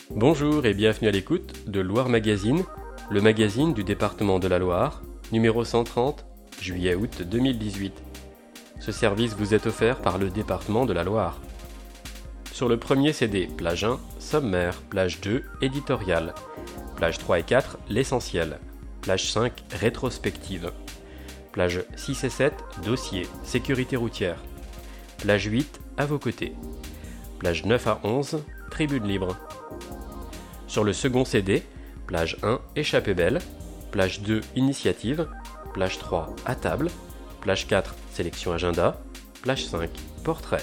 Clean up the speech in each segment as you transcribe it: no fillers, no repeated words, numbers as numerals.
Bonjour et bienvenue à l'écoute de Loire Magazine, le magazine du département de la Loire, numéro 130, juillet-août 2018. Ce service vous est offert par le département de la Loire. Sur le premier CD, plage 1, sommaire, plage 2, éditorial, plage 3 et 4, l'essentiel, plage 5, rétrospective, plage 6 et 7, dossier, sécurité routière, plage 8, à vos côtés, plage 9 à 11, tribune libre. Sur le second CD, plage 1, échappée belle, plage 2, initiative, plage 3, à table, plage 4, sélection agenda, plage 5, portrait.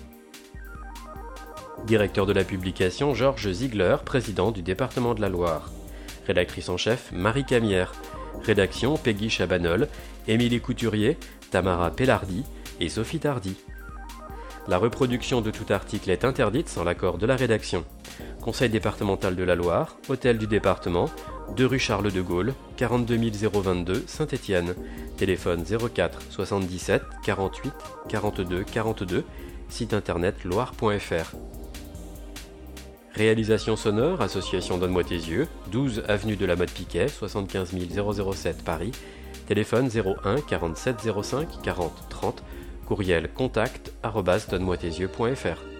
Directeur de la publication, Georges Ziegler, président du département de la Loire. Rédactrice en chef, Marie Camière. Rédaction, Peggy Chabanol, Émilie Couturier, Tamara Pellardi et Sophie Tardy. La reproduction de tout article est interdite sans l'accord de la rédaction. Conseil départemental de la Loire, Hôtel du département, 2 rue Charles de Gaulle, 42 022 Saint-Étienne. Téléphone 04 77 48 42 42, site internet loire.fr. Réalisation sonore, Association Donne-moi tes yeux, 12 avenue de la Motte Piquet, 75 007 Paris. Téléphone 01 47 05 40 30, courriel contact@donnemoitesyeux.fr.